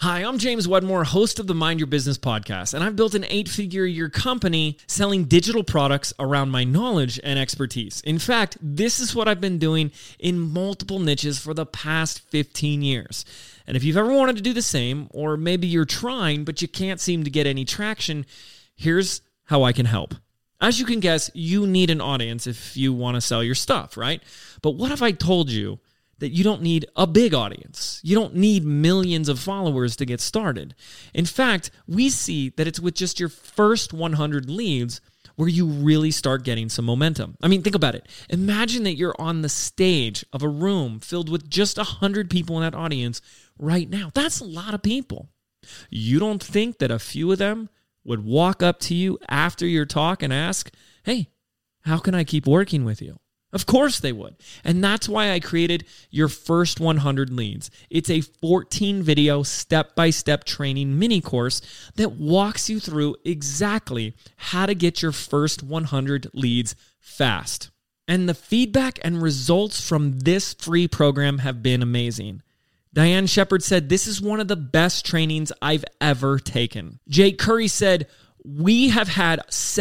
Hi, I'm James Wedmore, host of the Mind Your Business podcast, and I've built an 8-figure-a-year company selling digital products around my knowledge and expertise. In fact, this is what I've been doing in multiple niches for the past 15 years. And if you've ever wanted to do the same, or maybe you're trying, but you can't seem to get any traction, here's how I can help. As you can guess, you need an audience if you want to sell your stuff, right? But what if I told you that you don't need a big audience? You don't need millions of followers to get started. In fact, we see that it's with just your first 100 leads where you really start getting some momentum. I mean, think about it. Imagine that you're on the stage of a room filled with just 100 people in that audience right now. That's a lot of people. You don't think that a few of them would walk up to you after your talk and ask, "Hey, how can I keep working with you?" Of course they would. And that's why I created Your First 100 Leads. It's a 14-video step-by-step training mini course that walks you through exactly how to get your first 100 leads fast. And the feedback and results from this free program have been amazing. Diane Shepard said, "This is one of the best trainings I've ever taken." Jake Curry said, "We have had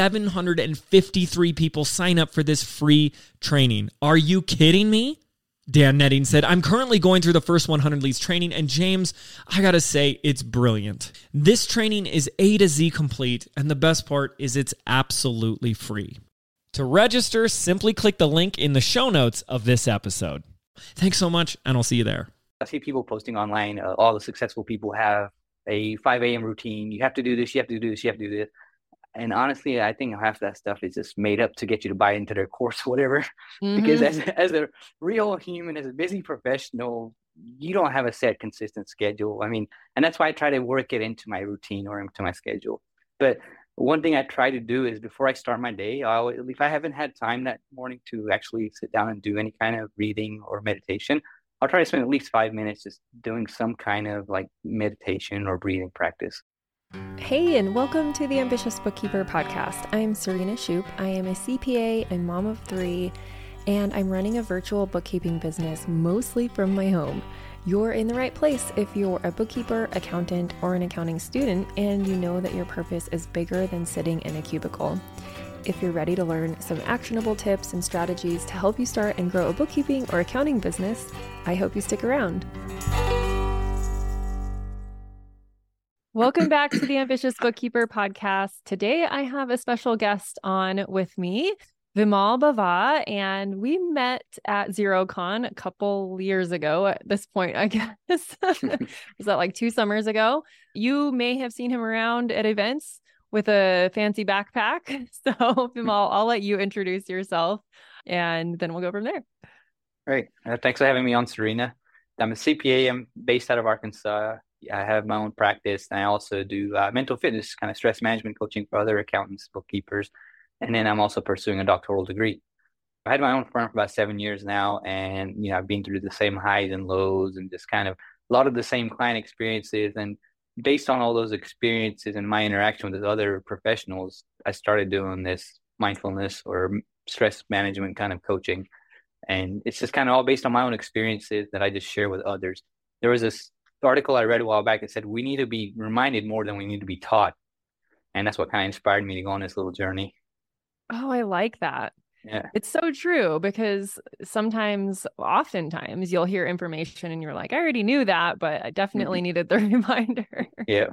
753 people sign up for this free training. Are you kidding me?" Dan Netting said, "I'm currently going through the first 100 leads training, and James, I gotta say, it's brilliant. This training is A to Z complete, and the best part is it's absolutely free. To register, simply click the link in the show notes of this episode." Thanks so much, and I'll see you there. I see people posting online, all the successful people have a 5 a.m. routine. You have to do this, you have to do this, you have to do this. And honestly, I think half that stuff is just made up to get you to buy into their course or whatever. Because as a real human, as a busy professional, you don't have a set, consistent schedule. I mean, and that's why I try to work it into my routine or into my schedule. But one thing I try to do is before I start my day, if I haven't had time that morning to actually sit down and do any kind of breathing or meditation, I'll try to spend at least 5 minutes just doing some kind of like meditation or breathing practice. Hey, and welcome to the Ambitious Bookkeeper podcast. I'm Serena Shoup. I am a CPA, a mom of 3, and I'm running a virtual bookkeeping business mostly from my home. You're in the right place if you're a bookkeeper, accountant, or an accounting student, and you know that your purpose is bigger than sitting in a cubicle. If you're ready to learn some actionable tips and strategies to help you start and grow a bookkeeping or accounting business, I hope you stick around. Welcome back to the Ambitious Bookkeeper podcast. Today, I have a special guest on with me, Vimal Bava, and we met at Xerocon a couple years ago at this point, I guess. Was that like 2 summers ago? You may have seen him around at events with a fancy backpack. So, Vimal, I'll let you introduce yourself, and then we'll go from there. Great. Thanks for having me on, Serena. I'm a CPA. I'm based out of Arkansas. I have my own practice, and I also do mental fitness, kind of stress management coaching for other accountants, bookkeepers, and then I'm also pursuing a doctoral degree. I had my own firm for about 7 years now, and I've been through the same highs and lows, and just kind of a lot of the same client experiences. And based on all those experiences and my interaction with other professionals, I started doing this mindfulness or stress management kind of coaching, and it's just kind of all based on my own experiences that I just share with others. There was this article I read a while back that said we need to be reminded more than we need to be taught. And that's what kind of inspired me to go on this little journey. Oh, I like that. Yeah. It's so true because oftentimes you'll hear information and you're like, I already knew that, but I definitely needed the reminder. Yeah.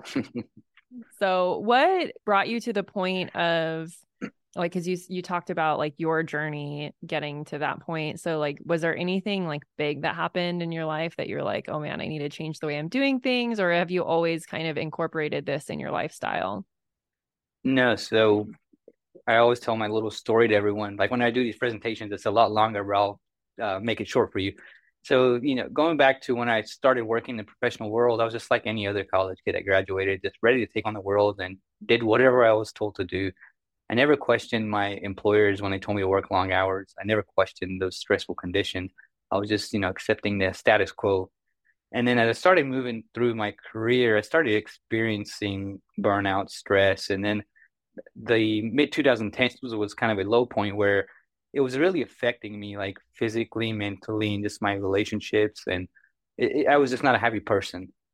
So what brought you to the point of like, cause you talked about like your journey getting to that point. So like, was there anything like big that happened in your life that you're like, oh man, I need to change the way I'm doing things? Or have you always kind of incorporated this in your lifestyle? No. So I always tell my little story to everyone. Like when I do these presentations, it's a lot longer, but I'll make it short for you. So, going back to when I started working in the professional world, I was just like any other college kid that graduated, just ready to take on the world and did whatever I was told to do. I never questioned my employers when they told me to work long hours. I never questioned those stressful conditions. I was just, accepting the status quo. And then as I started moving through my career, I started experiencing burnout, stress. And then the mid-2010s was kind of a low point where it was really affecting me, like physically, mentally, and just my relationships. And I was just not a happy person.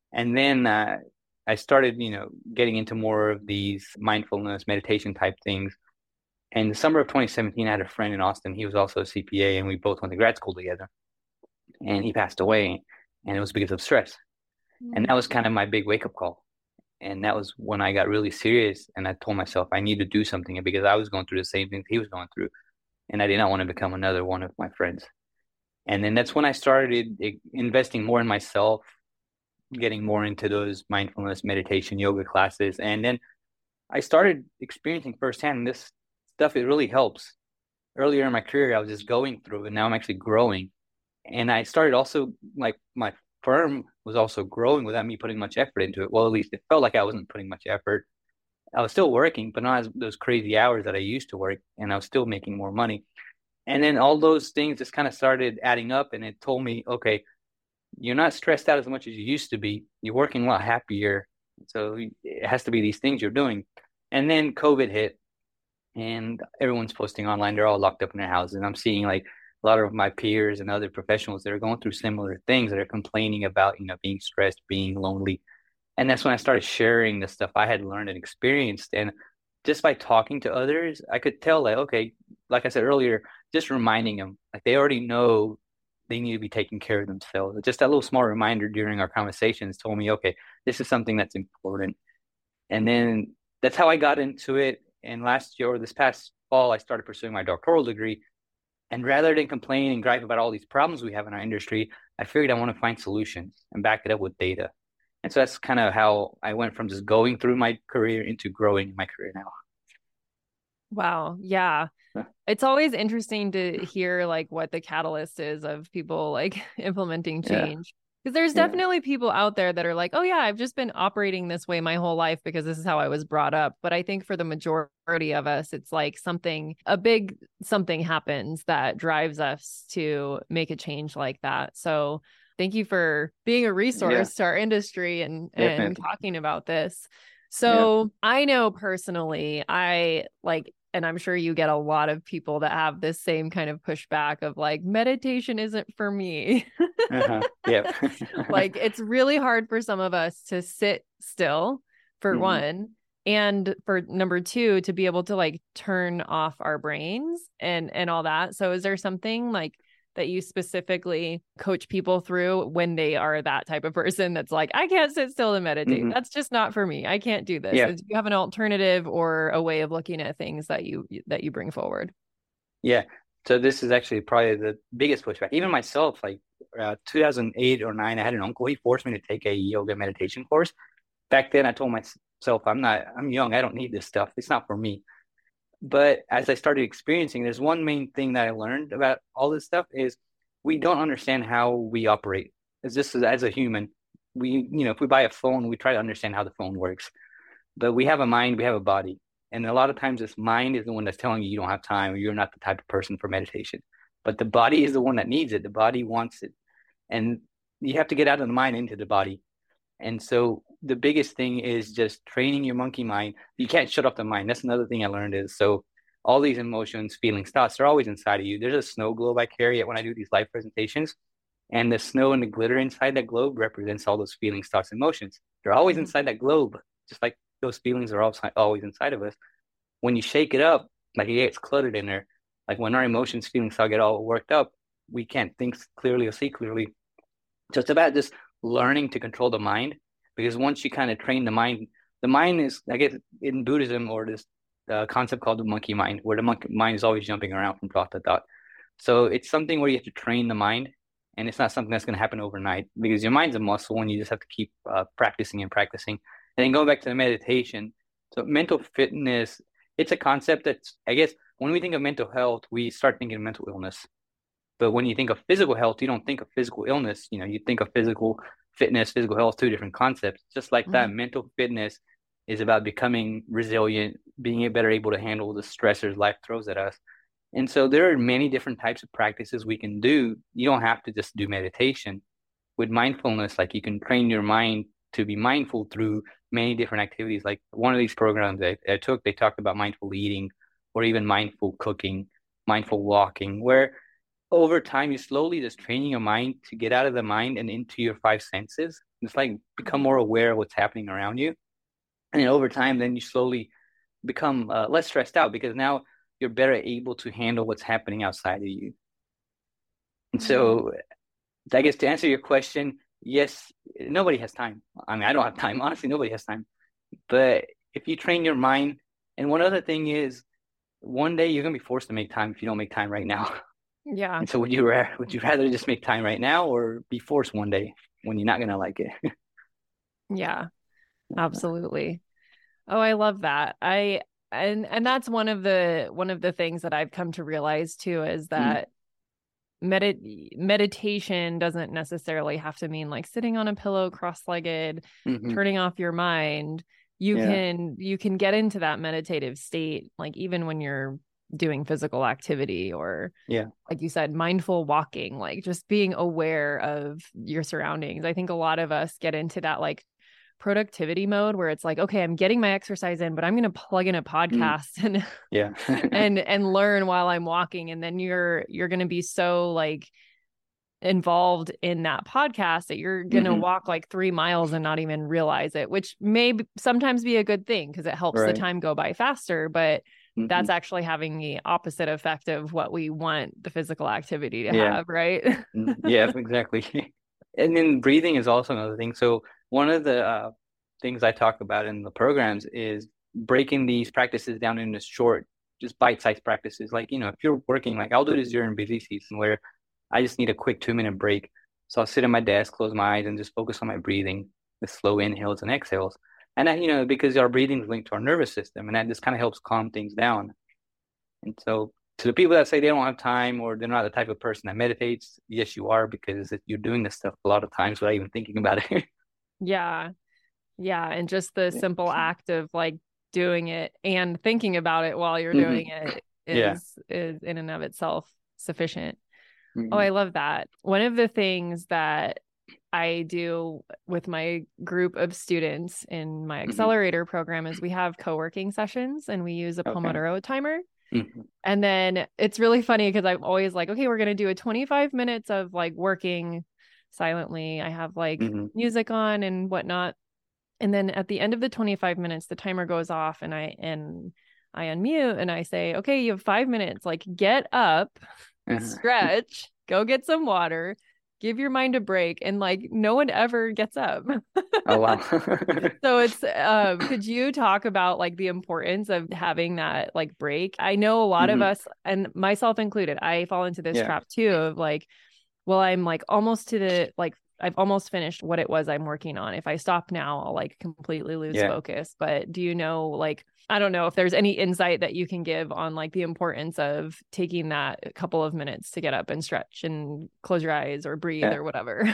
And then I started, getting into more of these mindfulness meditation type things. And in the summer of 2017, I had a friend in Austin. He was also a CPA, and we both went to grad school together. And he passed away, and it was because of stress. And that was kind of my big wake up call. And that was when I got really serious. And I told myself I need to do something because I was going through the same things he was going through. And I did not want to become another one of my friends. And then that's when I started investing more in myself, getting more into those mindfulness, meditation, yoga classes. And then I started experiencing firsthand this stuff. It really helps. Earlier in my career, I was just going through it. Now I'm actually growing. And I started also, like, my firm was also growing without me putting much effort into it. Well, at least it felt like I wasn't putting much effort. I was still working, but not as those crazy hours that I used to work, and I was still making more money. And then all those things just kind of started adding up, and it told me, okay, you're not stressed out as much as you used to be. You're working a lot happier. So it has to be these things you're doing. And then COVID hit, and everyone's posting online. They're all locked up in their houses. And I'm seeing like a lot of my peers and other professionals that are going through similar things, that are complaining about, being stressed, being lonely. And that's when I started sharing the stuff I had learned and experienced. And just by talking to others, I could tell, like, okay, like I said earlier, just reminding them, like, they already know they need to be taking care of themselves. Just that little small reminder during our conversations told me, okay, this is something that's important. And then that's how I got into it. And last year, or this past fall, I started pursuing my doctoral degree. And rather than complain and gripe about all these problems we have in our industry, I figured I want to find solutions and back it up with data. And so that's kind of how I went from just going through my career into growing my career now. Wow. Yeah. It's always interesting to hear like what the catalyst is of people like implementing change. Because there's definitely people out there that are like, oh yeah, I've just been operating this way my whole life because this is how I was brought up. But I think for the majority of us, it's like a big something happens that drives us to make a change like that. So thank you for being a resource to our industry and talking about this. So I know personally, and I'm sure you get a lot of people that have this same kind of pushback of like, meditation isn't for me. Like, it's really hard for some of us to sit still, for one. And for number two, to be able to like turn off our brains and all that. So is there something like that you specifically coach people through when they are that type of person that's like, I can't sit still and meditate. That's just not for me. I can't do this. Do you have an alternative or a way of looking at things that you bring forward? Yeah. So this is actually probably the biggest pushback. Even myself, like 2008 or 9, I had an uncle. He forced me to take a yoga meditation course. Back then, I told myself, I'm young. I don't need this stuff. It's not for me. But as I started experiencing, there's one main thing that I learned about all this stuff is we don't understand how we operate. It's just as a human, if we buy a phone, we try to understand how the phone works. But we have a mind, we have a body. And a lot of times this mind is the one that's telling you don't have time, or you're not the type of person for meditation. But the body is the one that needs it. The body wants it. And you have to get out of the mind into the body. And so the biggest thing is just training your monkey mind. You can't shut off the mind. That's another thing I learned is, so all these emotions, feelings, thoughts, they're always inside of you. There's a snow globe I carry it when I do these live presentations. And the snow and the glitter inside that globe represents all those feelings, thoughts, emotions. They're always inside that globe, just like those feelings are always inside of us. When you shake it up, like it gets cluttered in there. Like when our emotions, feelings, all get all worked up, we can't think clearly or see clearly. So it's about just learning to control the mind, because once you kind of train the mind is, I guess, in Buddhism, or this concept called the monkey mind, where the monkey mind is always jumping around from thought to thought. So it's something where you have to train the mind, and it's not something that's going to happen overnight, because your mind's a muscle and you just have to keep practicing and practicing. And then going back to the meditation, so mental fitness, it's a concept that's, I guess, when we think of mental health, we start thinking of mental illness. But when you think of physical health, you don't think of physical illness. You think of physical fitness, physical health, two different concepts. Just like that, mental fitness is about becoming resilient, being better able to handle the stressors life throws at us. And so there are many different types of practices we can do. You don't have to just do meditation. With mindfulness, like, you can train your mind to be mindful through many different activities. Like one of these programs that I took, they talked about mindful eating, or even mindful cooking, mindful walking, where over time, you're slowly just training your mind to get out of the mind and into your five senses. It's like become more aware of what's happening around you. And then over time, then you slowly become less stressed out because now you're better able to handle what's happening outside of you. And so I guess to answer your question, yes, nobody has time. I mean, I don't have time. Honestly, nobody has time. But if you train your mind, and one other thing is, one day you're gonna be forced to make time if you don't make time right now. Yeah. And so would you rather just make time right now or be forced one day when you're not gonna like it? Yeah, absolutely. Oh, I love that. And that's one of the things that I've come to realize too, is that meditation doesn't necessarily have to mean like sitting on a pillow cross-legged, turning off your mind. You can get into that meditative state, like even when you're doing physical activity or like you said, mindful walking, like just being aware of your surroundings. I think a lot of us get into that like productivity mode where it's like, okay, I'm getting my exercise in, but I'm going to plug in a podcast and and learn while I'm walking. And then you're going to be so like involved in that podcast that you're going to walk like 3 miles and not even realize it, which may sometimes be a good thing because it helps the time go by faster, but that's actually having the opposite effect of what we want the physical activity to have, right? Yeah, exactly. And then breathing is also another thing. So one of the things I talk about in the programs is breaking these practices down into short, just bite-sized practices. Like, if you're working, like I'll do this during busy season where I just need a quick 2-minute break. So I'll sit at my desk, close my eyes, and just focus on my breathing, the slow inhales and exhales. And that, because our breathing is linked to our nervous system, and that just kind of helps calm things down. And so to the people that say they don't have time or they're not the type of person that meditates, yes, you are, because you're doing this stuff a lot of times without even thinking about it. Yeah. And just the simple act of like doing it and thinking about it while you're doing it is in and of itself sufficient. Oh, I love that. One of the things that I do with my group of students in my accelerator program is we have co-working sessions and we use a Pomodoro timer. And then it's really funny because I'm always like, okay, we're going to do a 25 minutes of like working silently. I have like music on and whatnot. And then at the end of the 25 minutes, the timer goes off and I unmute and I say, okay, you have 5 minutes, like get up, stretch, go get some water, give your mind a break. And like, no one ever gets up. Oh, wow. So it's, could you talk about like the importance of having that like break? I know a lot of us, and myself included, I fall into this trap too of like, well, I'm like almost to the, like, I've almost finished what it was I'm working on. If I stop now, I'll like completely lose focus. But do you know, like, I don't know if there's any insight that you can give on like the importance of taking that couple of minutes to get up and stretch and close your eyes or breathe or whatever.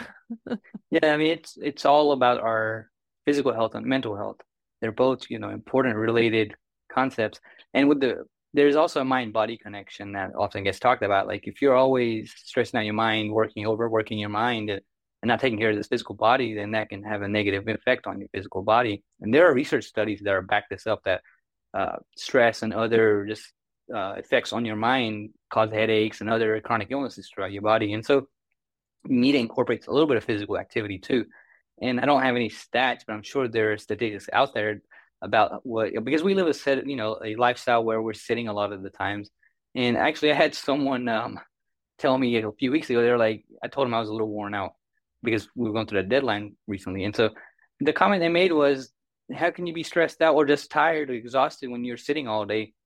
I mean, it's all about our physical health and mental health. They're both, important related concepts. And there's also a mind-body connection that often gets talked about. Like if you're always stressing out your mind, overworking your mind, and not taking care of this physical body, then that can have a negative effect on your physical body. And there are research studies that are back this up that stress and other just effects on your mind cause headaches and other chronic illnesses throughout your body. And so you need to incorporate a little bit of physical activity too. And I don't have any stats, but I'm sure there are statistics out there about because we live a lifestyle where we're sitting a lot of the times. And actually I had someone tell me a few weeks ago, they're like, I told them I was a little worn out because we were going through the deadline recently. And so the comment they made was, how can you be stressed out or just tired or exhausted when you're sitting all day?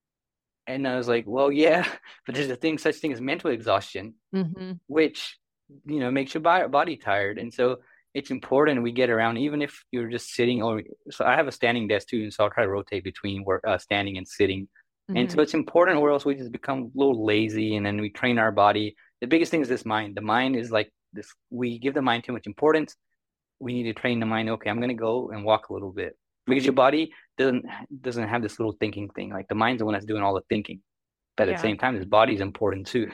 And I was like, well, yeah, but there's such thing as mental exhaustion, which, makes your body tired. And so it's important we get around, even if you're just sitting so I have a standing desk too. And so I'll try to rotate between standing and sitting. And so it's important, or else we just become a little lazy and then we train our body. The biggest thing is this mind. The mind is like this. We give the mind too much importance. We need to train the mind. Okay, I'm going to go and walk a little bit, because your body doesn't have this little thinking thing. Like the mind's the one that's doing all the thinking. But at the same time, this body's important too.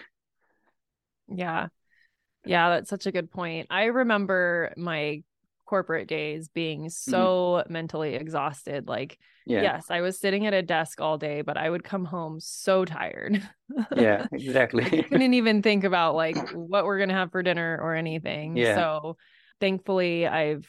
Yeah, that's such a good point. I remember my corporate days being so mentally exhausted. Like, yes, I was sitting at a desk all day, but I would come home so tired. Yeah, exactly. I couldn't even think about like what we're going to have for dinner or anything. So thankfully I've,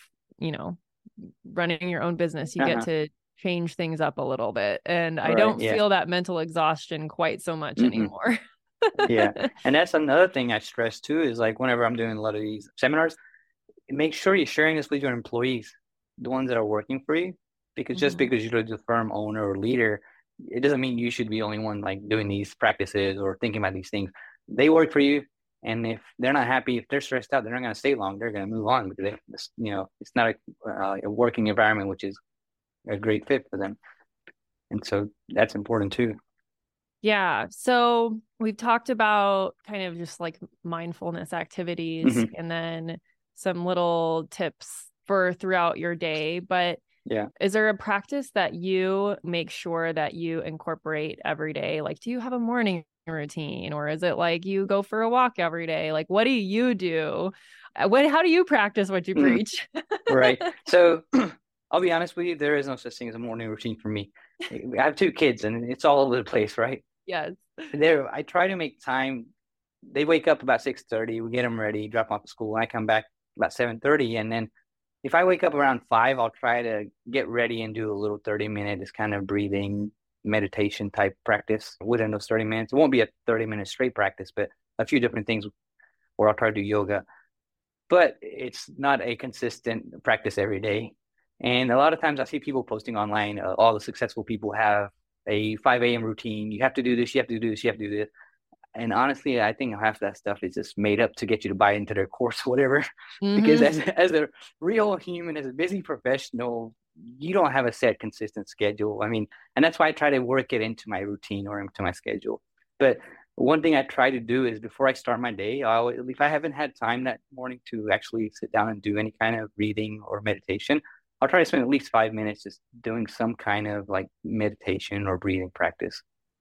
running your own business, you get to change things up a little bit. And I don't feel that mental exhaustion quite so much anymore. Yeah. And that's another thing I stress too, is like whenever I'm doing a lot of these seminars, make sure you're sharing this with your employees, the ones that are working for you, because just because you're the firm owner or leader, it doesn't mean you should be the only one like doing these practices or thinking about these things. They work for you. And if they're not happy, if they're stressed out, they're not going to stay long. They're going to move on because it's not a working environment, which is a great fit for them. And so that's important too. Yeah. So we've talked about kind of just like mindfulness activities and then some little tips for throughout your day. But is there a practice that you make sure that you incorporate every day? Like, do you have a morning routine, or is it like you go for a walk every day? Like, what do you do? How do you practice what you preach? Right. So I'll be honest with you, there is no such thing as a morning routine for me. I have 2 kids and it's all over the place, right? Yes. I try to make time. They wake up about 6:30. We get them ready, drop them off to school. I come back about 7:30. And then if I wake up around 5, I'll try to get ready and do a little 30-minute, this kind of breathing meditation type practice within those 30 minutes. It won't be a 30-minute straight practice, but a few different things, or I'll try to do yoga. But it's not a consistent practice every day. And a lot of times I see people posting online, all the successful people have a 5 a.m. routine. You have to do this, you have to do this, you have to do this. And honestly, I think half that stuff is just made up to get you to buy into their course or whatever. Because as a real human, as a busy professional, you don't have a set consistent schedule. I mean, and that's why I try to work it into my routine or into my schedule. But one thing I try to do is before I start my day, if I haven't had time that morning to actually sit down and do any kind of reading or meditation, I'll try to spend at least 5 minutes just doing some kind of like meditation or breathing practice.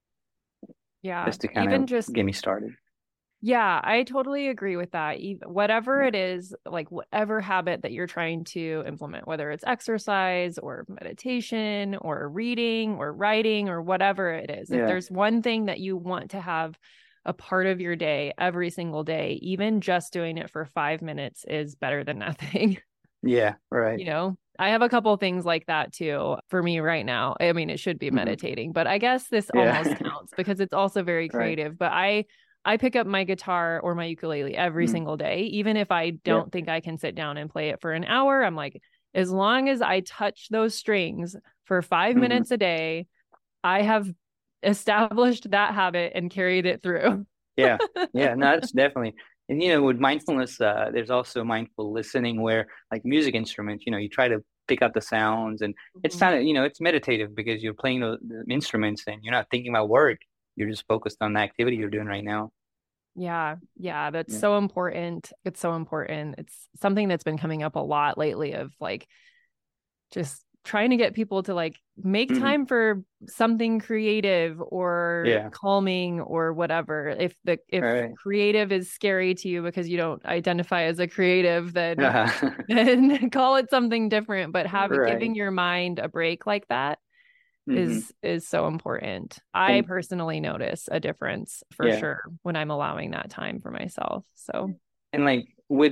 Yeah. Just to kind of get me started. Yeah, I totally agree with that. Whatever it is, like whatever habit that you're trying to implement, whether it's exercise or meditation or reading or writing or whatever it is, if there's one thing that you want to have a part of your day every single day, even just doing it for 5 minutes is better than nothing. Yeah, right. I have a couple of things like that too for me right now. I mean, it should be meditating, but I guess this almost counts because it's also very creative. But I pick up my guitar or my ukulele every single day, even if I don't think I can sit down and play it for an hour. I'm like, as long as I touch those strings for 5 minutes a day, I have established that habit and carried it through. No, that's definitely. And, with mindfulness, there's also mindful listening where like music instruments, you try to pick up the sounds and it's kind of, it's meditative because you're playing the instruments and you're not thinking about work. You're just focused on the activity you're doing right now. Yeah. That's so important. It's so important. It's something that's been coming up a lot lately of like just trying to get people to like make time for something creative or calming or whatever. If creative is scary to you because you don't identify as a creative, then then call it something different. But giving your mind a break like that is so important. I personally notice a difference for sure when I'm allowing that time for myself. So and like we're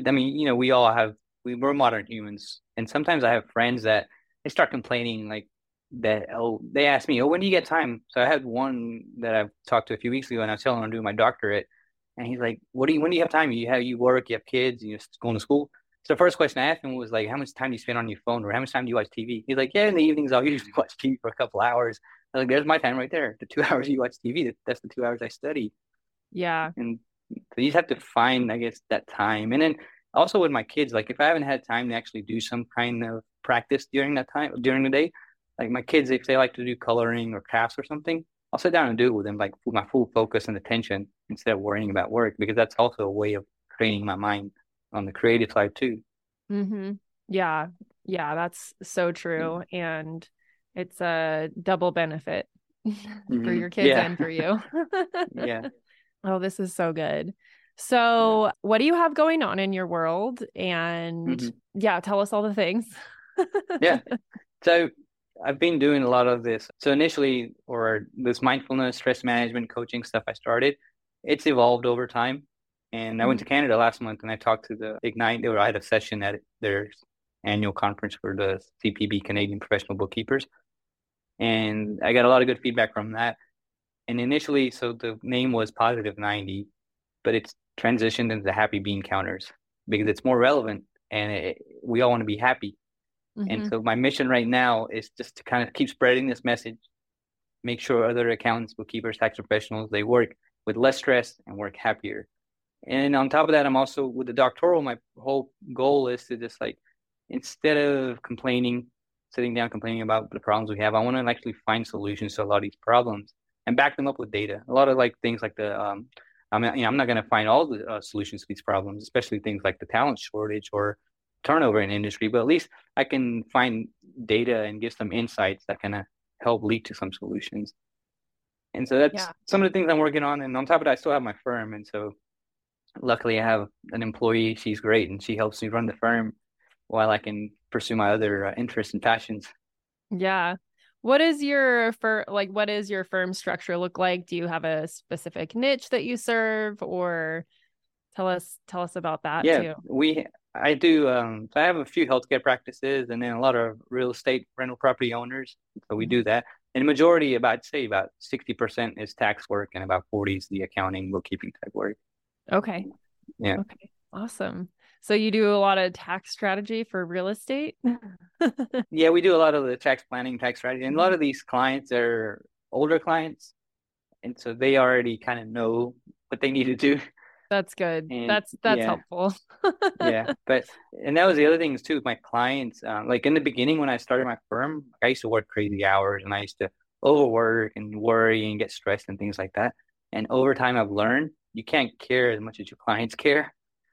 modern humans, and sometimes I have friends that they start complaining like that. They ask me, when do you get time? So I had one that I've talked to a few weeks ago, and I was telling him I'm doing my doctorate, and he's like, when do you have time? You work, you have kids, you're going to school. So the first question I asked him was like, how much time do you spend on your phone, or how much time do you watch TV? He's like, in the evenings I'll usually watch TV for a couple hours. I was like, there's my time right there. The 2 hours you watch TV, that's the 2 hours I study. Yeah. And so you just have to find, I guess, that time. And then also with my kids, like if I haven't had time to actually do some kind of practice during the day, like my kids, if they like to do coloring or crafts or something, I'll sit down and do it with them, like with my full focus and attention instead of worrying about work, because that's also a way of training my mind on the creative side too. Yeah, that's so true. And it's a double benefit for your kids and for you. Oh, this is so good. So what do you have going on in your world? And tell us all the things. So I've been doing a lot of this. So initially, or this mindfulness, stress management, coaching stuff I started, it's evolved over time. And I went to Canada last month and I talked to the Ignite, or I had a session at their annual conference for the CPB, Canadian Professional Bookkeepers. And I got a lot of good feedback from that. And initially, so the name was Positive 90, but it's transitioned into the Happy Bean Counters because it's more relevant and we all want to be happy. And so my mission right now is just to kind of keep spreading this message, make sure other accountants, bookkeepers, tax professionals, they work with less stress and work happier. And on top of that, I'm also with the doctoral, my whole goal is to just like, instead of sitting down complaining about the problems we have, I want to actually find solutions to a lot of these problems and back them up with data. A lot of like things like I'm not going to find all the solutions to these problems, especially things like the talent shortage or turnover in industry, but at least I can find data and give some insights that can help lead to some solutions. And so that's some of the things I'm working on. And on top of that, I still have my firm. And so luckily I have an employee. She's great. And she helps me run the firm while I can pursue my other interests and passions. Yeah. What is your firm structure look like? Do you have a specific niche that you serve, or tell us about that too? I do. So I have a few healthcare practices and then a lot of real estate rental property owners. So we do that. And the majority, I'd say about 60% is tax work and about 40 is the accounting, bookkeeping type work. Okay. Yeah. Okay. Awesome. So you do a lot of tax strategy for real estate? Yeah, we do a lot of the tax planning, tax strategy. And a lot of these clients are older clients. And so they already kind of know what they need to do. That's good. And that's helpful. Yeah. And that was the other things too, with my clients. Like in the beginning, when I started my firm, I used to work crazy hours and I used to overwork and worry and get stressed and things like that. And over time, I've learned you can't care as much as your clients care.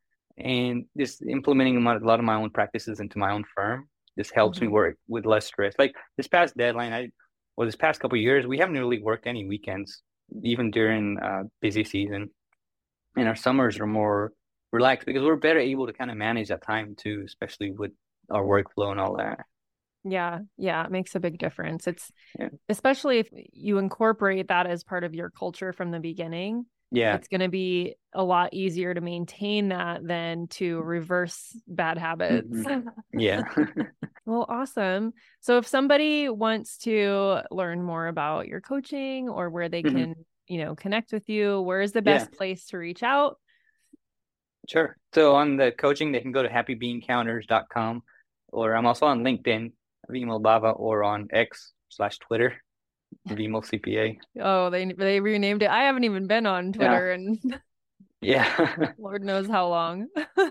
And just implementing a lot of my own practices into my own firm just helps me work with less stress. Like this past this past couple of years, we haven't really worked any weekends, even during busy season. And our summers are more relaxed because we're better able to kind of manage that time too, especially with our workflow and all that. Yeah. It makes a big difference. Especially if you incorporate that as part of your culture from the beginning. Yeah. It's going to be a lot easier to maintain that than to reverse bad habits. Yeah. Well, awesome. So if somebody wants to learn more about your coaching or where they can, connect with you, where is the best place to reach out? Sure. So on the coaching, they can go to happybeancounters.com, or I'm also on LinkedIn, Vimal Bava, or on X/Twitter, Vimal CPA. Oh, they renamed it. I haven't even been on Twitter and Lord knows how long.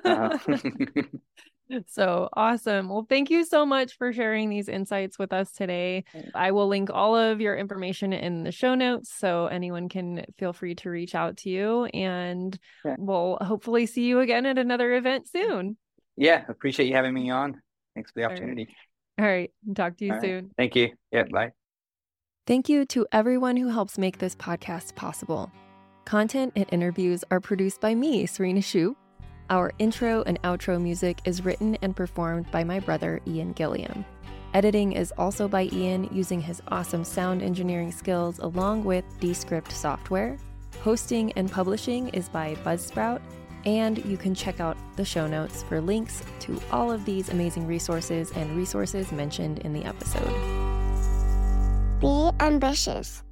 So awesome. Well, thank you so much for sharing these insights with us today. I will link all of your information in the show notes so anyone can feel free to reach out to you, and we'll hopefully see you again at another event soon. Yeah. Appreciate you having me on. Thanks for the opportunity. All right. Talk to you soon. Thank you. Yeah. Bye. Thank you to everyone who helps make this podcast possible. Content and interviews are produced by me, Serena Shoup. Our intro and outro music is written and performed by my brother, Ian Gilliam. Editing is also by Ian using his awesome sound engineering skills along with Descript software. Hosting and publishing is by Buzzsprout, and you can check out the show notes for links to all of these amazing resources and resources mentioned in the episode. Be ambitious.